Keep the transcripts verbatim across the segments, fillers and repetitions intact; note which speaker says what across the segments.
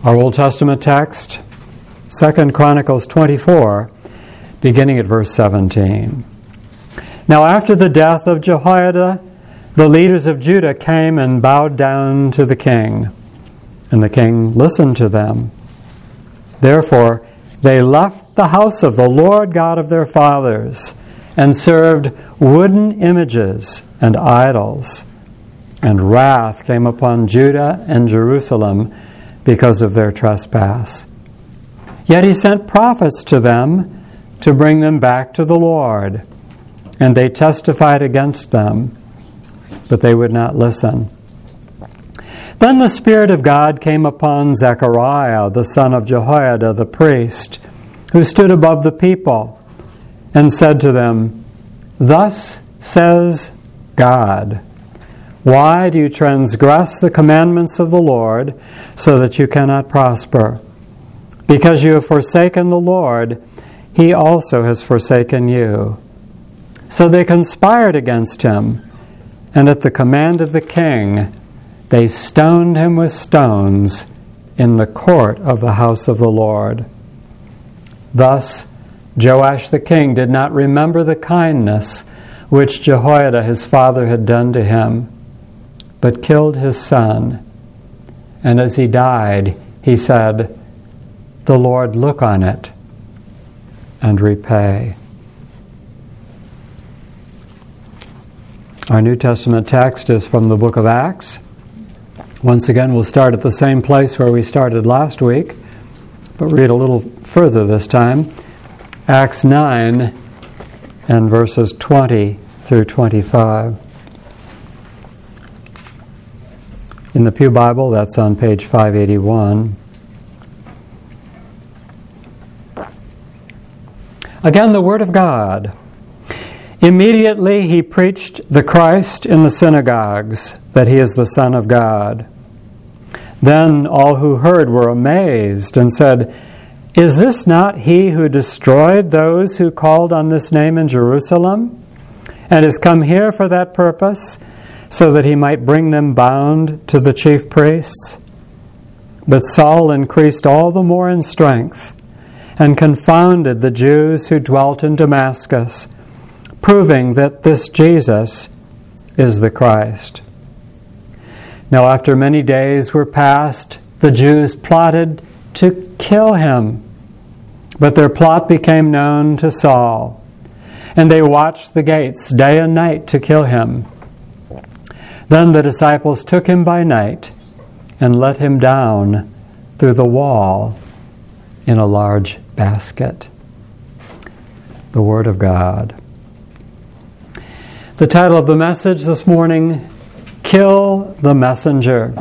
Speaker 1: Our Old Testament text, Second Chronicles twenty-four, beginning at verse seventeen. Now after the death of Jehoiada, the leaders of Judah came and bowed down to the king, and the king listened to them. Therefore they left the house of the Lord God of their fathers, and served wooden images and idols. And wrath came upon Judah and Jerusalem because of their trespass. Yet he sent prophets to them to bring them back to the Lord, and they testified against them, but they would not listen. Then the Spirit of God came upon Zechariah, the son of Jehoiada the priest, who stood above the people, and said to them, Thus says God, Why do you transgress the commandments of the Lord, so that you cannot prosper? Because you have forsaken the Lord, He also has forsaken you. So they conspired against him, and at the command of the king, they stoned him with stones in the court of the house of the Lord. Thus Joash the king did not remember the kindness which Jehoiada his father had done to him, but killed his son. And as he died, he said, The Lord look on it and repay. Our New Testament text is from the book of Acts. Once again, we'll start at the same place where we started last week, but read a little further this time. Acts nine and verses twenty through twenty-five. In the Pew Bible, that's on page five eighty-one. Again, the Word of God. Immediately he preached the Christ in the synagogues, that he is the Son of God. Then all who heard were amazed and said, Is this not he who destroyed those who called on this name in Jerusalem, and has come here for that purpose, so that he might bring them bound to the chief priests? But Saul increased all the more in strength, and confounded the Jews who dwelt in Damascus, proving that this Jesus is the Christ. Now after many days were passed, the Jews plotted to kill him. But their plot became known to Saul, and they watched the gates day and night to kill him. Then the disciples took him by night and let him down through the wall in a large basket. The Word of God. The title of the message this morning, Kill the Messenger.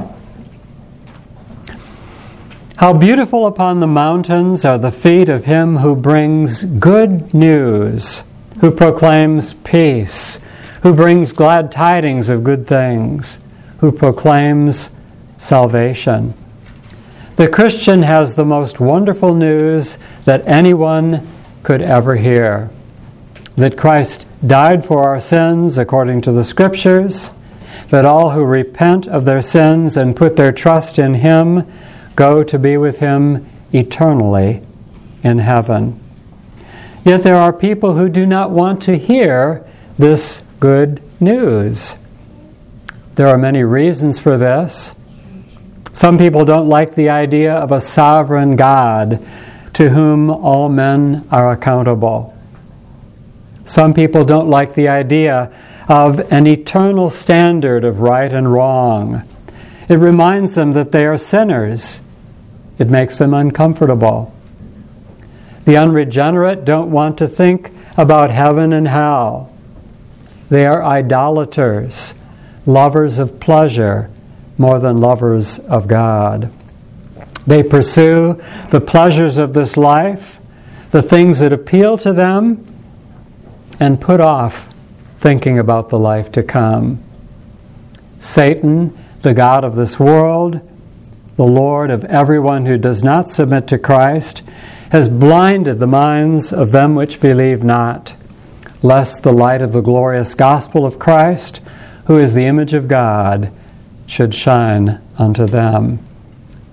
Speaker 1: How beautiful upon the mountains are the feet of him who brings good news, who proclaims peace, who brings glad tidings of good things, who proclaims salvation. The Christian has the most wonderful news that anyone could ever hear. That Christ died for our sins according to the Scriptures, that all who repent of their sins and put their trust in Him go to be with Him eternally in heaven. Yet there are people who do not want to hear this good news. There are many reasons for this. Some people don't like the idea of a sovereign God to whom all men are accountable. Some people don't like the idea of an eternal standard of right and wrong. It reminds them that they are sinners. It makes them uncomfortable. The unregenerate don't want to think about heaven and hell. They are idolaters, lovers of pleasure more than lovers of God. They pursue the pleasures of this life, the things that appeal to them, and put off thinking about the life to come. Satan, the god of this world, the Lord of everyone who does not submit to Christ, has blinded the minds of them which believe not, lest the light of the glorious gospel of Christ, who is the image of God, should shine unto them.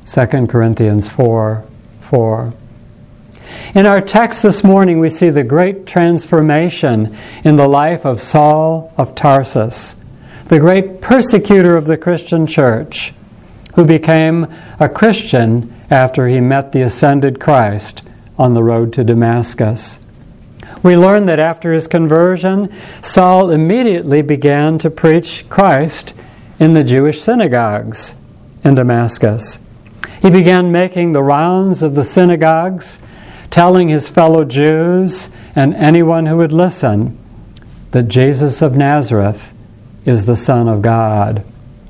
Speaker 1: Second Corinthians four four. In our text this morning, we see the great transformation in the life of Saul of Tarsus, the great persecutor of the Christian church, who became a Christian after he met the ascended Christ on the road to Damascus. We learn that after his conversion, Saul immediately began to preach Christ in the Jewish synagogues in Damascus. He began making the rounds of the synagogues, telling his fellow Jews and anyone who would listen that Jesus of Nazareth is the Son of God.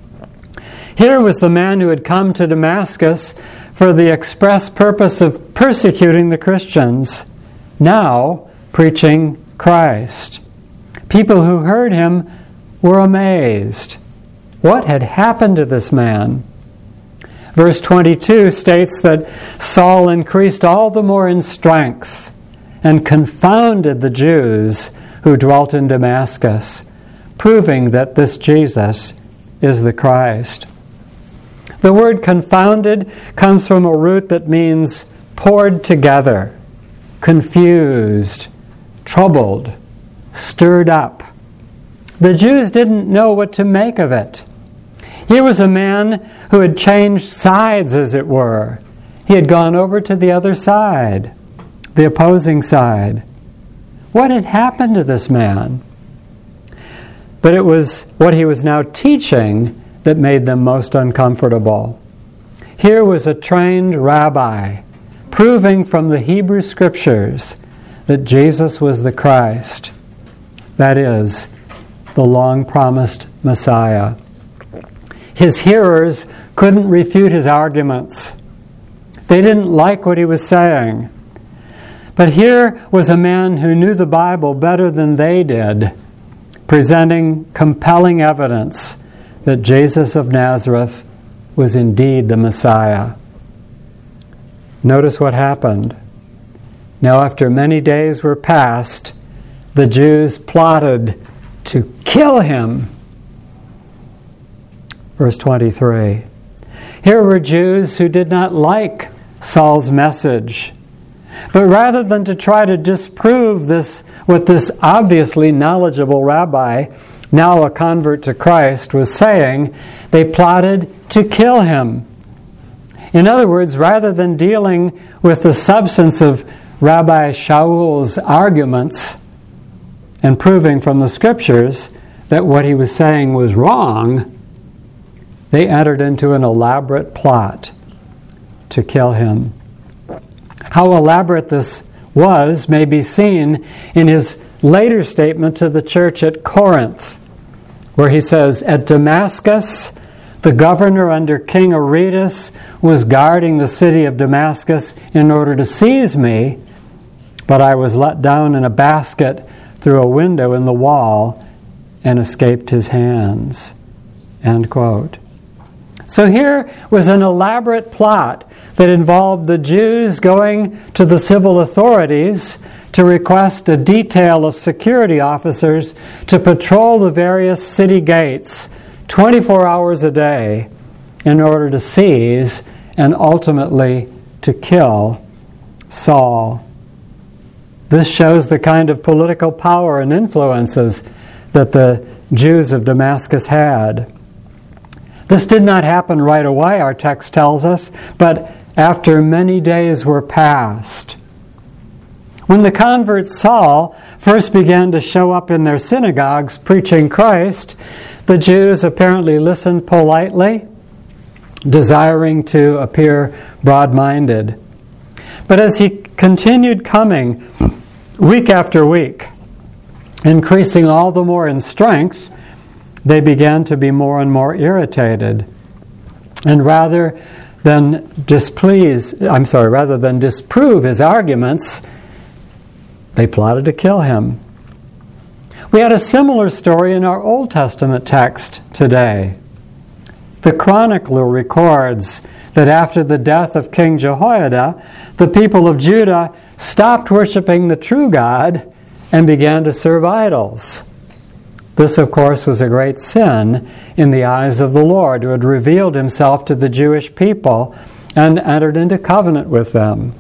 Speaker 1: Here was the man who had come to Damascus for the express purpose of persecuting the Christians, now preaching Christ. People who heard him were amazed. What had happened to this man? Verse twenty-two states that Saul increased all the more in strength and confounded the Jews who dwelt in Damascus, proving that this Jesus is the Christ. The word confounded comes from a root that means poured together, confused, troubled, stirred up. The Jews didn't know what to make of it. Here was a man who had changed sides, as it were. He had gone over to the other side, the opposing side. What had happened to this man? But it was what he was now teaching that made them most uncomfortable. Here was a trained rabbi proving from the Hebrew Scriptures that Jesus was the Christ, that is, the long-promised Messiah. His hearers couldn't refute his arguments. They didn't like what he was saying. But here was a man who knew the Bible better than they did, presenting compelling evidence that Jesus of Nazareth was indeed the Messiah. Notice what happened. Now, after many days were passed, the Jews plotted to kill him. Verse twenty-three. Here were Jews who did not like Saul's message. But rather than to try to disprove this, what this obviously knowledgeable rabbi, now a convert to Christ, was saying, they plotted to kill him. In other words, rather than dealing with the substance of Rabbi Shaul's arguments and proving from the Scriptures that what he was saying was wrong, they entered into an elaborate plot to kill him. How elaborate this was may be seen in his later statement to the church at Corinth, where he says, "At Damascus, the governor under King Aretas was guarding the city of Damascus in order to seize me, but I was let down in a basket through a window in the wall and escaped his hands." End quote. So here was an elaborate plot that involved the Jews going to the civil authorities to request a detail of security officers to patrol the various city gates twenty-four hours a day in order to seize and ultimately to kill Saul. This shows the kind of political power and influences that the Jews of Damascus had. This did not happen right away, our text tells us, but after many days were passed. When the convert Saul first began to show up in their synagogues preaching Christ, the Jews apparently listened politely, desiring to appear broad-minded. But as he continued coming week after week, increasing all the more in strength, they began to be more and more irritated. And rather than displease, I'm sorry, rather than disprove his arguments, they plotted to kill him. We had a similar story in our Old Testament text today. The chronicler records that after the death of King Jehoiada, the people of Judah stopped worshiping the true God and began to serve idols. This, of course, was a great sin in the eyes of the Lord, who had revealed himself to the Jewish people and entered into covenant with them.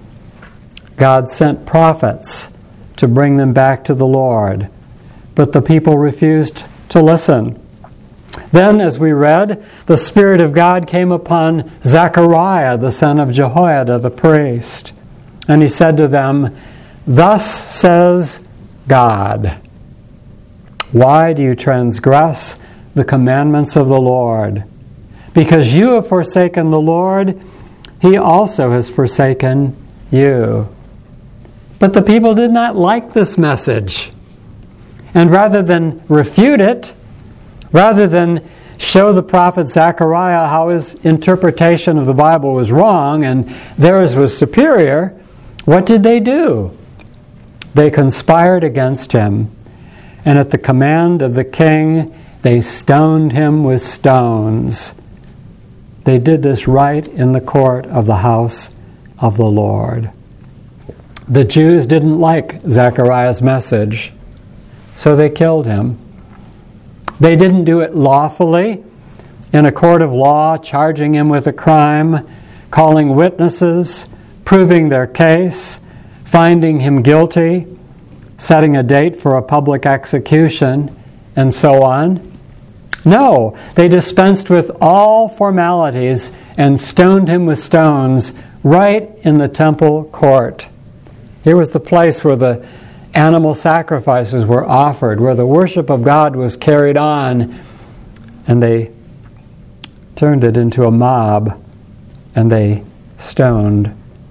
Speaker 1: God sent prophets to bring them back to the Lord, but the people refused to listen. Then, as we read, the Spirit of God came upon Zechariah, the son of Jehoiada, the priest, and he said to them, "Thus says God, why do you transgress the commandments of the Lord? Because you have forsaken the Lord, He also has forsaken you." But the people did not like this message. And rather than refute it, rather than show the prophet Zechariah how his interpretation of the Bible was wrong and theirs was superior, what did they do? They conspired against him, and at the command of the king, they stoned him with stones. They did this right in the court of the house of the Lord. The Jews didn't like Zechariah's message, so they killed him. They didn't do it lawfully, in a court of law, charging him with a crime, calling witnesses, proving their case, finding him guilty, setting a date for a public execution, and so on. No, they dispensed with all formalities and stoned him with stones right in the temple court. Here was the place where the animal sacrifices were offered, where the worship of God was carried on, and they turned it into a mob, and they stoned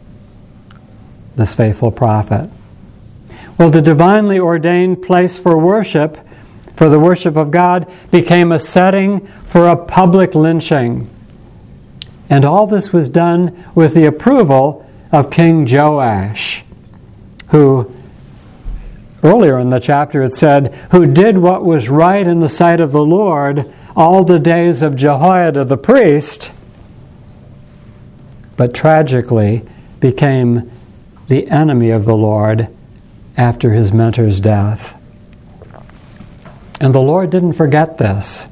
Speaker 1: this faithful prophet. Well, the divinely ordained place for worship, for the worship of God, became a setting for a public lynching. And all this was done with the approval of King Joash, who, earlier in the chapter it said, who did what was right in the sight of the Lord all the days of Jehoiada the priest, but tragically became the enemy of the Lord after his mentor's death. And the Lord didn't forget this.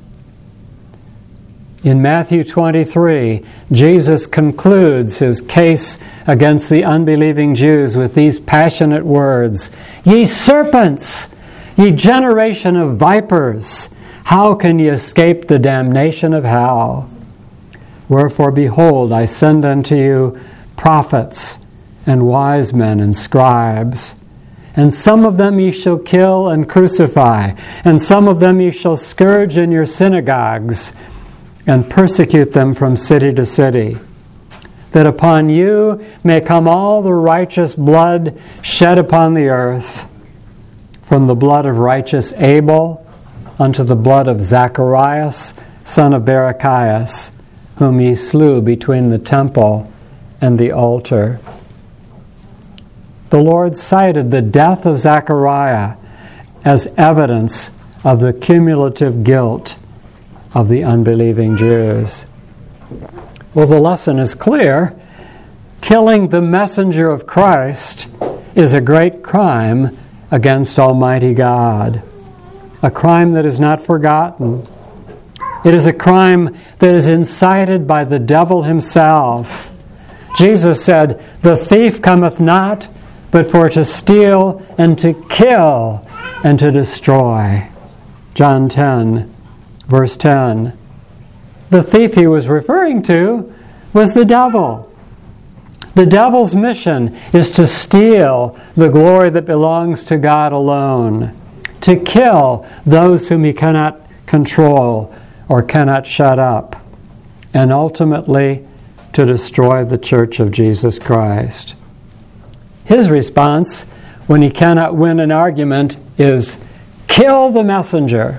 Speaker 1: In Matthew twenty-three, Jesus concludes his case against the unbelieving Jews with these passionate words, "Ye serpents, ye generation of vipers, how can ye escape the damnation of hell? Wherefore, behold, I send unto you prophets and wise men and scribes. And some of them ye shall kill and crucify, and some of them ye shall scourge in your synagogues, and persecute them from city to city, that upon you may come all the righteous blood shed upon the earth, from the blood of righteous Abel unto the blood of Zacharias, son of Barachias, whom ye slew between the temple and the altar." The Lord cited the death of Zechariah as evidence of the cumulative guilt of the unbelieving Jews. Well, the lesson is clear. Killing the messenger of Christ is a great crime against Almighty God, a crime that is not forgotten. It is a crime that is incited by the devil himself. Jesus said, "The thief cometh not, but for to steal and to kill and to destroy." John ten, verse ten. The thief he was referring to was the devil. The devil's mission is to steal the glory that belongs to God alone, to kill those whom he cannot control or cannot shut up, and ultimately to destroy the church of Jesus Christ. His response, when he cannot win an argument, is, "Kill the messenger."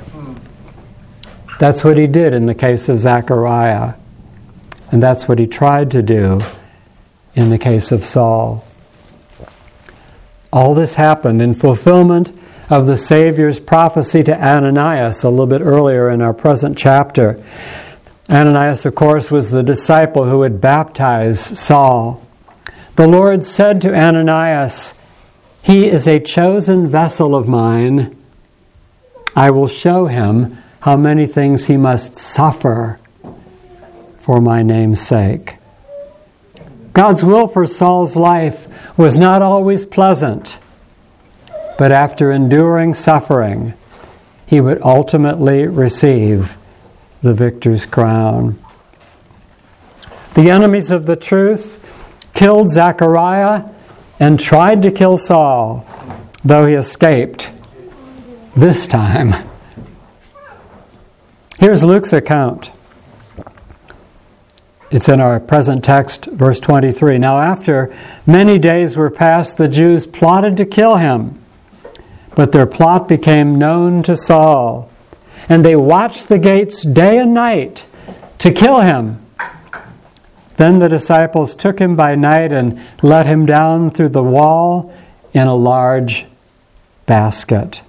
Speaker 1: That's what he did in the case of Zechariah. And that's what he tried to do in the case of Saul. All this happened in fulfillment of the Savior's prophecy to Ananias a little bit earlier in our present chapter. Ananias, of course, was the disciple who had baptized Saul. The Lord said to Ananias, "He is a chosen vessel of mine. I will show him how many things he must suffer for my name's sake." God's will for Saul's life was not always pleasant, but after enduring suffering, he would ultimately receive the victor's crown. The enemies of the truth killed Zechariah and tried to kill Saul, though he escaped this time. Here's Luke's account. It's in our present text, verse twenty-three. Now after many days were passed, the Jews plotted to kill him. But their plot became known to Saul, and they watched the gates day and night to kill him. Then the disciples took him by night and let him down through the wall in a large basket.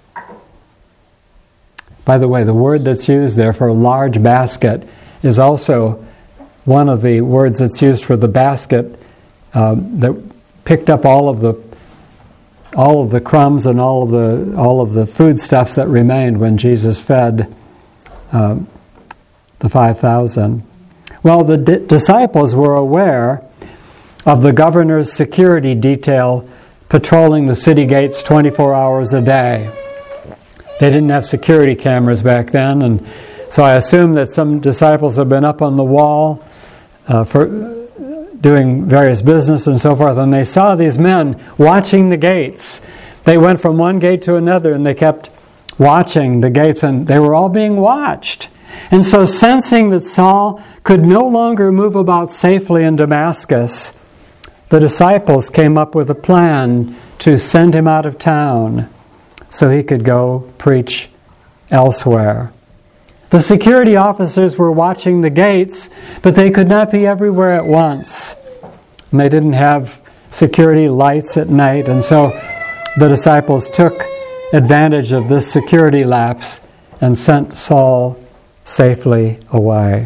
Speaker 1: By the way, the word that's used there for a large basket is also one of the words that's used for the basket um, that picked up all of the all of the crumbs and all of the all of the foodstuffs that remained when Jesus fed um, the five thousand. Well, the di- disciples were aware of the governor's security detail patrolling the city gates twenty-four hours a day. They didn't have security cameras back then, and so I assume that some disciples have been up on the wall uh, for doing various business and so forth, and they saw these men watching the gates. They went from one gate to another, and they kept watching the gates, and they were all being watched. And so, sensing that Saul could no longer move about safely in Damascus, the disciples came up with a plan to send him out of town so he could go preach elsewhere. The security officers were watching the gates, but they could not be everywhere at once. And they didn't have security lights at night, and so the disciples took advantage of this security lapse and sent Saul safely away.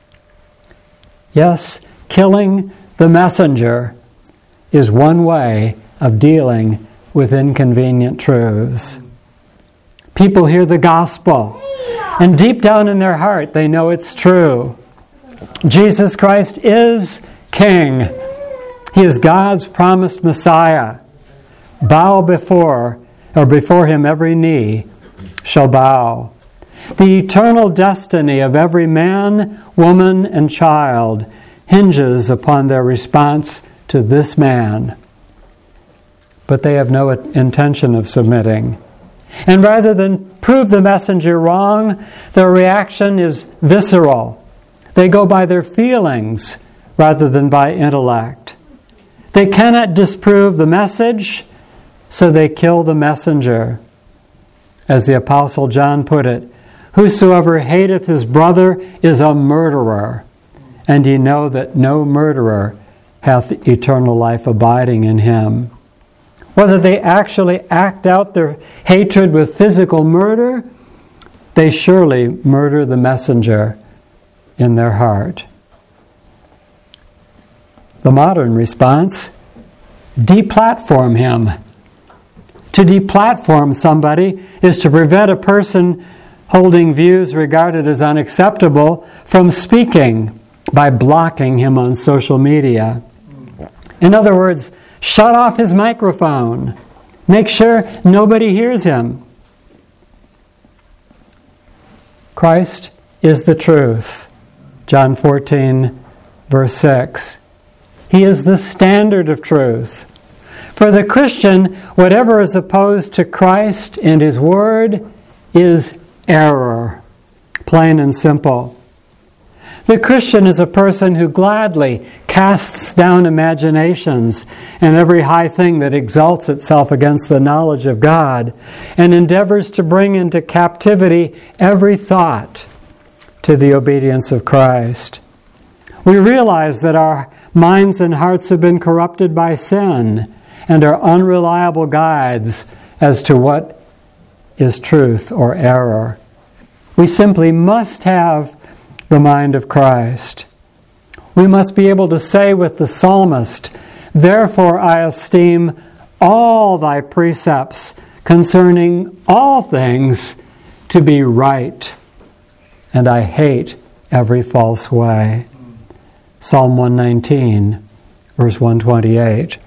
Speaker 1: Yes, killing the messenger is one way of dealing with inconvenient truths. People hear the gospel, and deep down in their heart, they know it's true. Jesus Christ is King. He is God's promised Messiah. Bow before, or before him every knee shall bow. The eternal destiny of every man, woman, and child hinges upon their response to this man. But they have no intention of submitting. And rather than prove the messenger wrong, their reaction is visceral. They go by their feelings rather than by intellect. They cannot disprove the message, so they kill the messenger. As the Apostle John put it, "Whosoever hateth his brother is a murderer, and ye know that no murderer hath eternal life abiding in him." Whether they actually act out their hatred with physical murder, they surely murder the messenger in their heart. The modern response: deplatform him. To deplatform somebody is to prevent a person holding views regarded as unacceptable from speaking by blocking him on social media. In other words, shut off his microphone. Make sure nobody hears him. Christ is the truth. John fourteen, verse six. He is the standard of truth. For the Christian, whatever is opposed to Christ and His Word is error, plain and simple. The Christian is a person who gladly casts down imaginations and every high thing that exalts itself against the knowledge of God, and endeavors to bring into captivity every thought to the obedience of Christ. We realize that our minds and hearts have been corrupted by sin and are unreliable guides as to what is truth or error. We simply must have the mind of Christ. We must be able to say with the psalmist, "Therefore I esteem all thy precepts concerning all things to be right, and I hate every false way." Psalm one nineteen, verse one twenty-eight.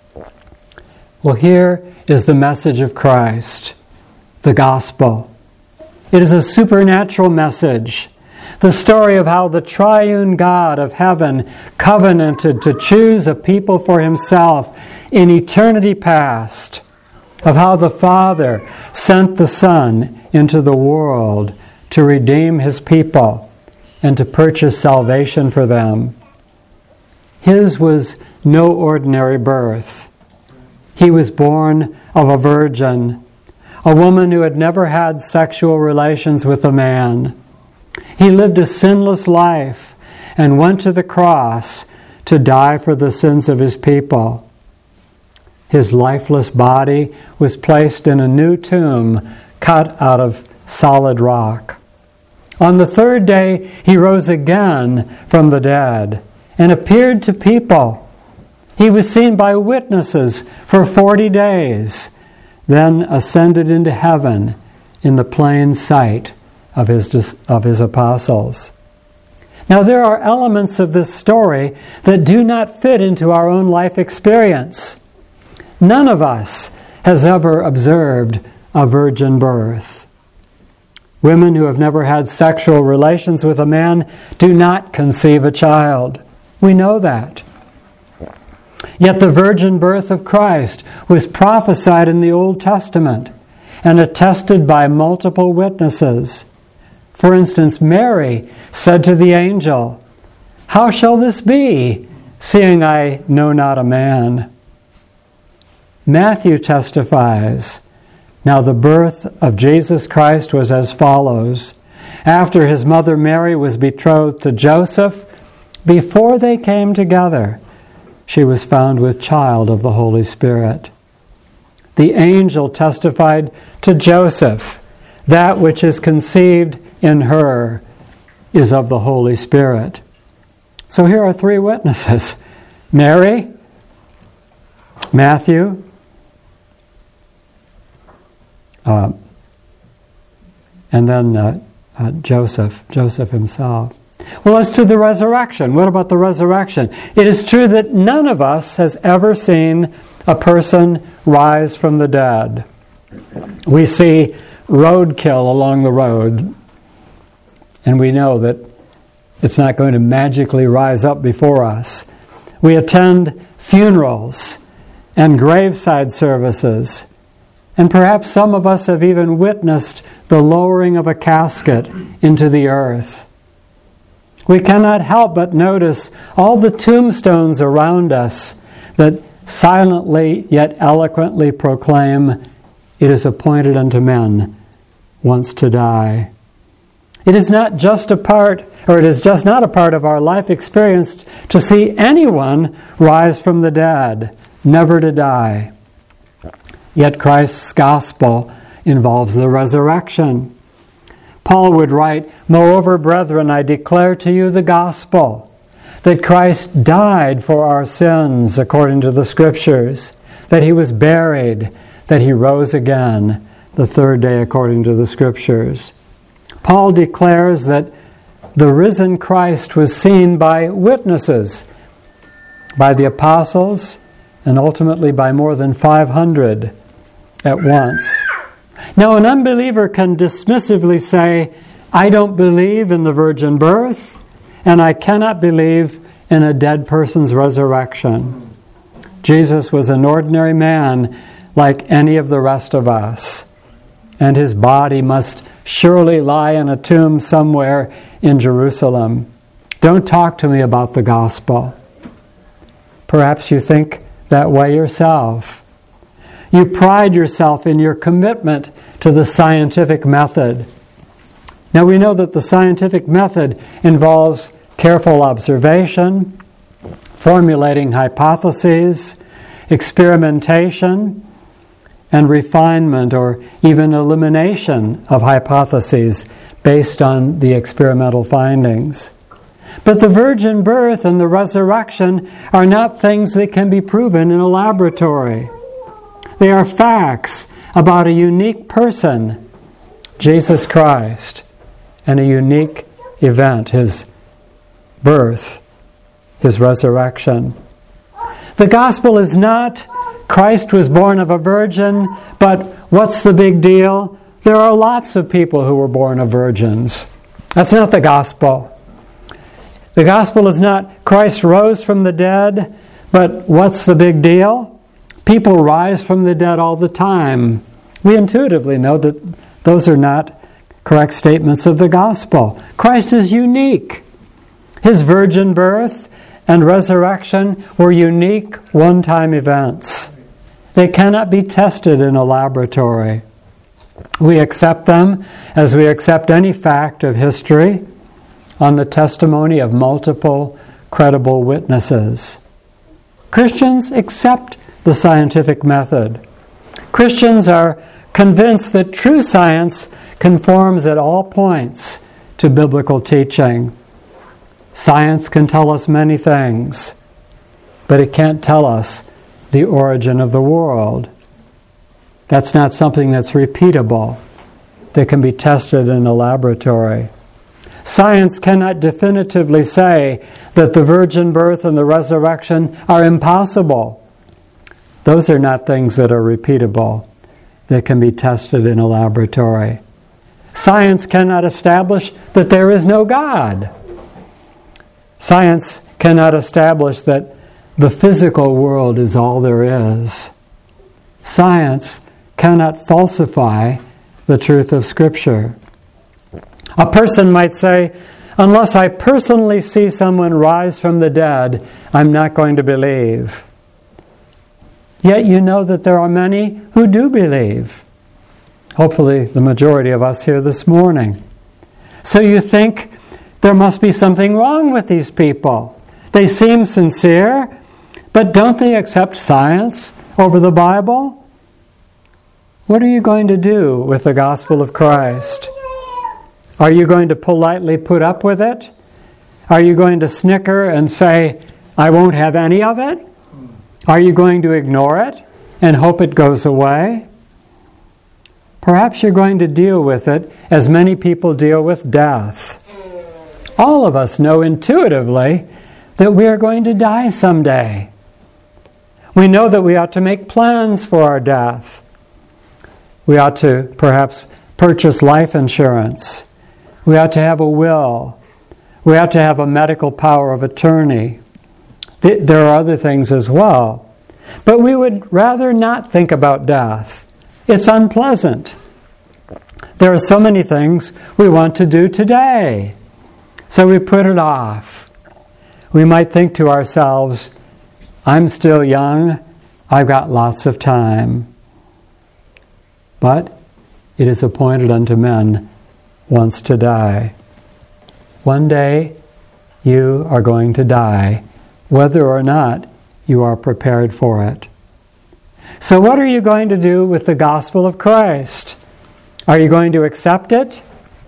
Speaker 1: Well, here is the message of Christ, the gospel. It is a supernatural message. The story of how the triune God of heaven covenanted to choose a people for himself in eternity past, of how the Father sent the Son into the world to redeem his people and to purchase salvation for them. His was no ordinary birth. He was born of a virgin, a woman who had never had sexual relations with a man. He lived a sinless life and went to the cross to die for the sins of his people. His lifeless body was placed in a new tomb cut out of solid rock. On the third day, he rose again from the dead and appeared to people. He was seen by witnesses for forty days, then ascended into heaven in the plain sight of his, of his apostles. Now, there are elements of this story that do not fit into our own life experience. None of us has ever observed a virgin birth. Women who have never had sexual relations with a man do not conceive a child. We know that. Yet the virgin birth of Christ was prophesied in the Old Testament and attested by multiple witnesses. For instance, Mary said to the angel, "How shall this be, seeing I know not a man?" Matthew testifies, "Now the birth of Jesus Christ was as follows. After his mother Mary was betrothed to Joseph, before they came together, she was found with child of the Holy Spirit." The angel testified to Joseph, "That which is conceived in her is of the Holy Spirit." So here are three witnesses: Mary, Matthew, uh, and then uh, uh, Joseph, Joseph himself. Well, as to the resurrection, what about the resurrection? It is true that none of us has ever seen a person rise from the dead. We see roadkill along the road, and we know that it's not going to magically rise up before us. We attend funerals and graveside services, and perhaps some of us have even witnessed the lowering of a casket into the earth. We cannot help but notice all the tombstones around us that silently yet eloquently proclaim, "It is appointed unto men once to die." It is not just a part, or it is just not a part of our life experience to see anyone rise from the dead, never to die. Yet Christ's gospel involves the resurrection. Paul would write, "Moreover, brethren, I declare to you the gospel, that Christ died for our sins according to the Scriptures, that he was buried, that he rose again the third day according to the Scriptures." Paul declares that the risen Christ was seen by witnesses, by the apostles, and ultimately by more than five hundred at once. Now, an unbeliever can dismissively say, "I don't believe in the virgin birth, and I cannot believe in a dead person's resurrection." Jesus was an ordinary man like any of the rest of us, and his body must surely lie in a tomb somewhere in Jerusalem. Don't talk to me about the gospel. Perhaps you think that way yourself. You pride yourself in your commitment to the scientific method. Now, we know that the scientific method involves careful observation, formulating hypotheses, experimentation, and refinement or even elimination of hypotheses based on the experimental findings. But the virgin birth and the resurrection are not things that can be proven in a laboratory. They are facts about a unique person, Jesus Christ, and a unique event, his birth, his resurrection. The gospel is not Christ was born of a virgin, but what's the big deal? There are lots of people who were born of virgins. That's not the gospel. The gospel is not Christ rose from the dead, but what's the big deal? People rise from the dead all the time. We intuitively know that those are not correct statements of the gospel. Christ is unique. His virgin birth and resurrection were unique one-time events. They cannot be tested in a laboratory. We accept them as we accept any fact of history on the testimony of multiple credible witnesses. Christians accept the scientific method. Christians are convinced that true science conforms at all points to biblical teaching. Science can tell us many things, but it can't tell us the origin of the world. That's not something that's repeatable, that can be tested in a laboratory. Science cannot definitively say that the virgin birth and the resurrection are impossible. Those are not things that are repeatable, that can be tested in a laboratory. Science cannot establish that there is no God. Science cannot establish that the physical world is all there is. Science cannot falsify the truth of Scripture. A person might say, unless I personally see someone rise from the dead, I'm not going to believe. Yet you know that there are many who do believe. Hopefully the majority of us here this morning. So you think there must be something wrong with these people. They seem sincere, but don't they accept science over the Bible? What are you going to do with the gospel of Christ? Are you going to politely put up with it? Are you going to snicker and say, I won't have any of it? Are you going to ignore it and hope it goes away? Perhaps you're going to deal with it as many people deal with death. All of us know intuitively that we are going to die someday. We know that we ought to make plans for our death. We ought to perhaps purchase life insurance. We ought to have a will. We ought to have a medical power of attorney. There are other things as well. But we would rather not think about death. It's unpleasant. There are so many things we want to do today. So we put it off. We might think to ourselves, I'm still young, I've got lots of time. But it is appointed unto men once to die. One day you are going to die, whether or not you are prepared for it. So what are you going to do with the gospel of Christ? Are you going to accept it?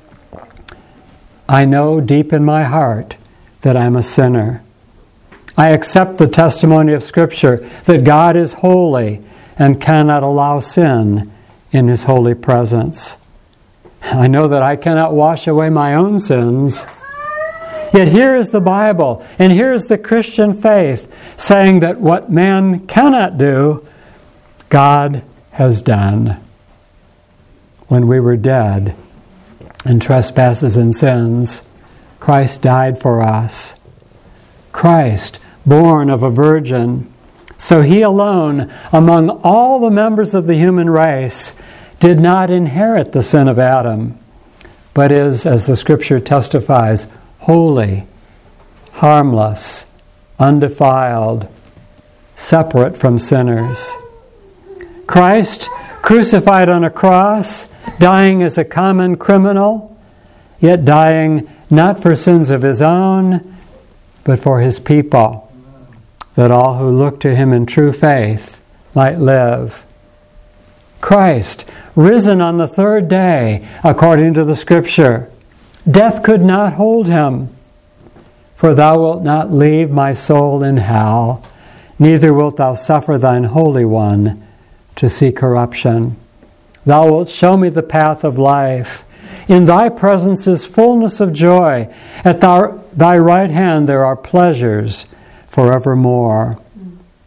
Speaker 1: I know deep in my heart that I'm a sinner. I accept the testimony of Scripture that God is holy and cannot allow sin in His holy presence. I know that I cannot wash away my own sins. Yet here is the Bible, and here is the Christian faith saying that what man cannot do, God has done. When we were dead in trespasses and sins, Christ died for us. Christ, born of a virgin, so He alone, among all the members of the human race, did not inherit the sin of Adam, but is, as the Scripture testifies, holy, harmless, undefiled, separate from sinners. Christ, crucified on a cross, dying as a common criminal, yet dying not for sins of His own, but for His people, that all who look to Him in true faith might live. Christ, risen on the third day, according to the Scripture, death could not hold Him. For Thou wilt not leave my soul in hell, neither wilt Thou suffer Thine Holy One to see corruption. Thou wilt show me the path of life. In Thy presence is fullness of joy. At Thy, thy right hand there are pleasures forevermore.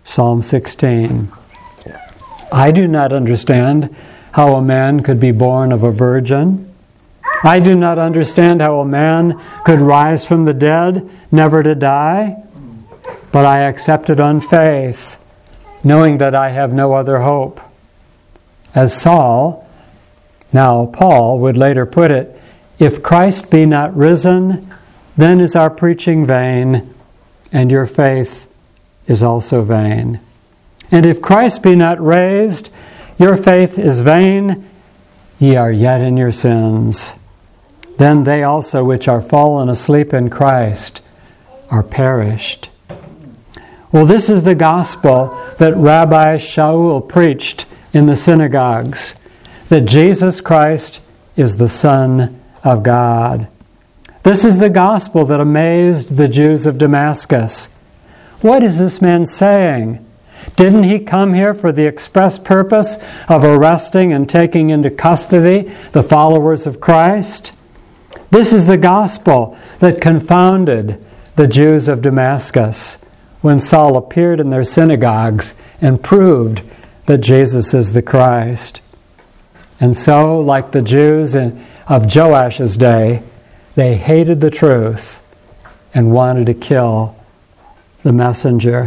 Speaker 1: Psalm sixteen. I do not understand how a man could be born of a virgin. I do not understand how a man could rise from the dead, never to die. But I accept it on faith, knowing that I have no other hope. As Saul, now Paul, would later put it, if Christ be not risen, then is our preaching vain, and your faith is also vain. And if Christ be not raised, your faith is vain, ye are yet in your sins. Then they also which are fallen asleep in Christ are perished. Well, this is the gospel that Rabbi Shaul preached in the synagogues, that Jesus Christ is the Son of God. This is the gospel that amazed the Jews of Damascus. What is this man saying? Didn't he come here for the express purpose of arresting and taking into custody the followers of Christ? This is the gospel that confounded the Jews of Damascus when Saul appeared in their synagogues and proved that Jesus is the Christ. And so, like the Jews of Joash's day, they hated the truth and wanted to kill the messenger.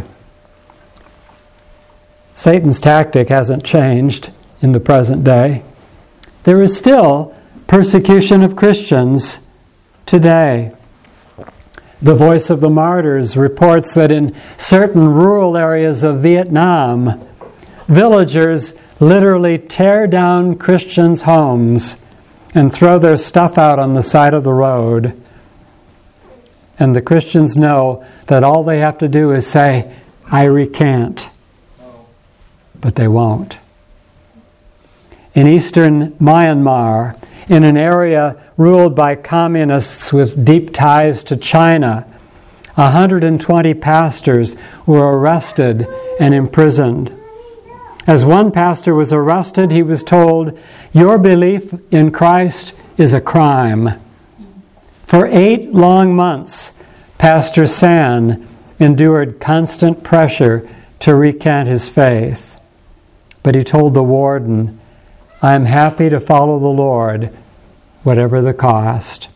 Speaker 1: Satan's tactic hasn't changed in the present day. There is still persecution of Christians today. The Voice of the Martyrs reports that in certain rural areas of Vietnam, villagers literally tear down Christians' homes and throw their stuff out on the side of the road. And the Christians know that all they have to do is say, I recant. But they won't. In eastern Myanmar, in an area ruled by communists with deep ties to China, one hundred twenty pastors were arrested and imprisoned. As one pastor was arrested, he was told, your belief in Christ is a crime. For eight long months, Pastor San endured constant pressure to recant his faith. But he told the warden, I am happy to follow the Lord, whatever the cost.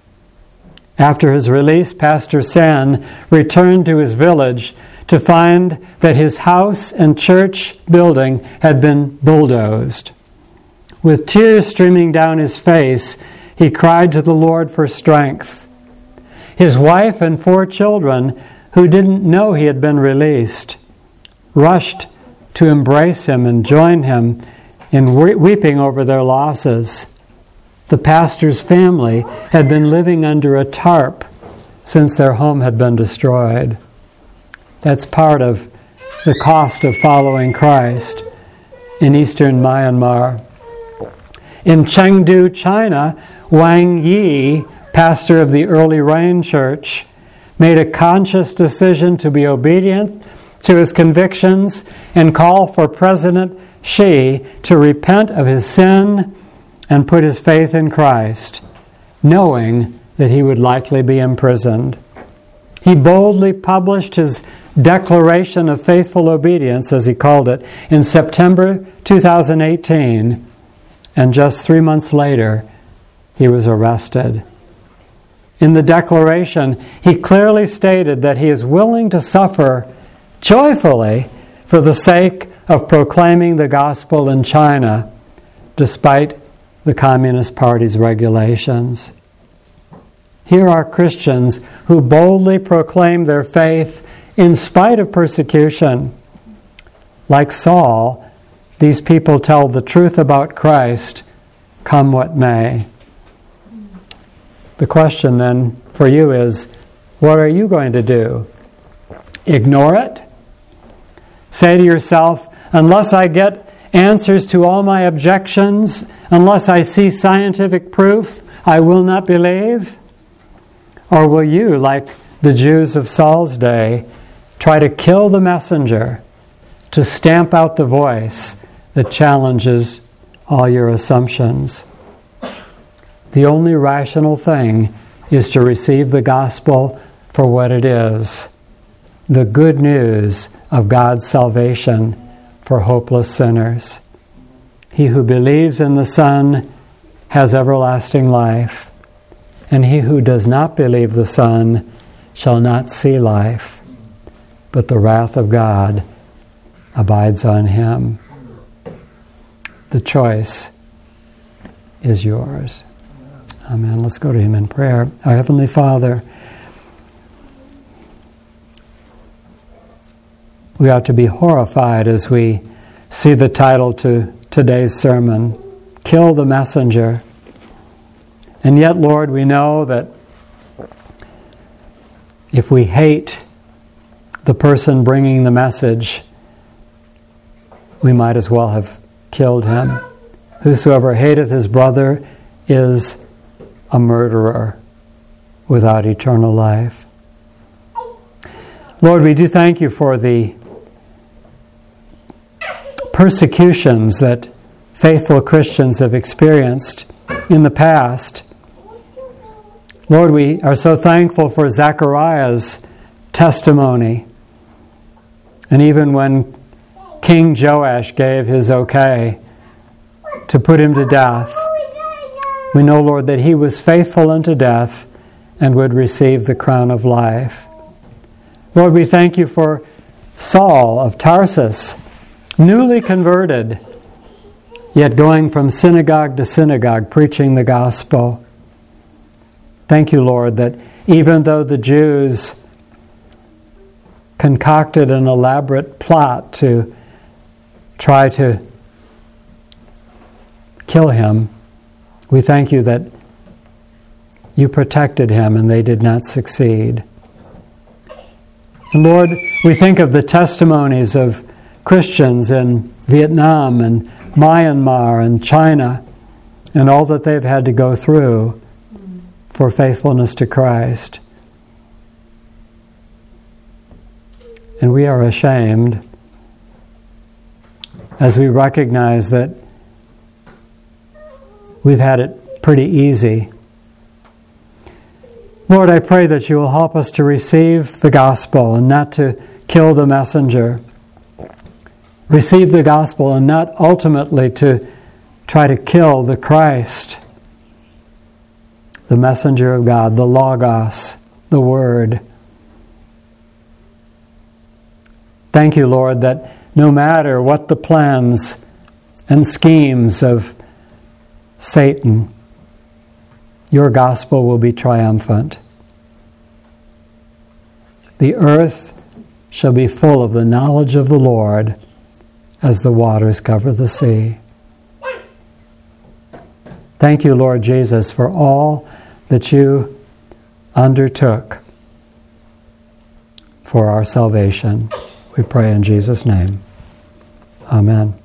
Speaker 1: After his release, Pastor San returned to his village to find that his house and church building had been bulldozed. With tears streaming down his face, he cried to the Lord for strength. His wife and four children, who didn't know he had been released, rushed to embrace him and join him in weeping over their losses. The pastor's family had been living under a tarp since their home had been destroyed. That's part of the cost of following Christ in eastern Myanmar. In Chengdu, China, Wang Yi, pastor of the Early Rain Church, made a conscious decision to be obedient to his convictions and call for President Xi to repent of his sin and put his faith in Christ, knowing that he would likely be imprisoned. He boldly published his Declaration of Faithful Obedience, as he called it, in September two thousand eighteen, and just three months later, he was arrested. In the declaration, he clearly stated that he is willing to suffer joyfully for the sake of proclaiming the gospel in China, despite the Communist Party's regulations. Here are Christians who boldly proclaim their faith in spite of persecution. Like Saul, these people tell the truth about Christ, come what may. The question then for you is, what are you going to do? Ignore it? Say to yourself, unless I get answers to all my objections, unless I see scientific proof, I will not believe? Or will you, like the Jews of Saul's day, try to kill the messenger, to stamp out the voice that challenges all your assumptions? The only rational thing is to receive the gospel for what it is, the good news of God's salvation for hopeless sinners. He who believes in the Son has everlasting life, and he who does not believe the Son shall not see life, but the wrath of God abides on him. The choice is yours. Amen. Let's go to him in prayer. Our Heavenly Father, we ought to be horrified as we see the title to today's sermon, Kill the Messenger. And yet, Lord, we know that if we hate the person bringing the message, we might as well have killed him. Whosoever hateth his brother is a murderer without eternal life. Lord, we do thank you for the persecutions that faithful Christians have experienced in the past. Lord, we are so thankful for Zechariah's testimony. And even when King Joash gave his okay to put him to death, we know, Lord, that he was faithful unto death and would receive the crown of life. Lord, we thank you for Saul of Tarsus, newly converted, yet going from synagogue to synagogue, preaching the gospel. Thank you, Lord, that even though the Jews concocted an elaborate plot to try to kill him, we thank you that you protected him and they did not succeed. And Lord, we think of the testimonies of Christians in Vietnam and Myanmar and China and all that they've had to go through for faithfulness to Christ. And we are ashamed as we recognize that we've had it pretty easy. Lord, I pray that you will help us to receive the gospel and not to kill the messenger. Receive the gospel and not ultimately to try to kill the Christ, the messenger of God, the Logos, the Word. Thank you, Lord, that no matter what the plans and schemes of Satan, your gospel will be triumphant. The earth shall be full of the knowledge of the Lord as the waters cover the sea. Thank you, Lord Jesus, for all that you undertook for our salvation. We pray in Jesus' name. Amen.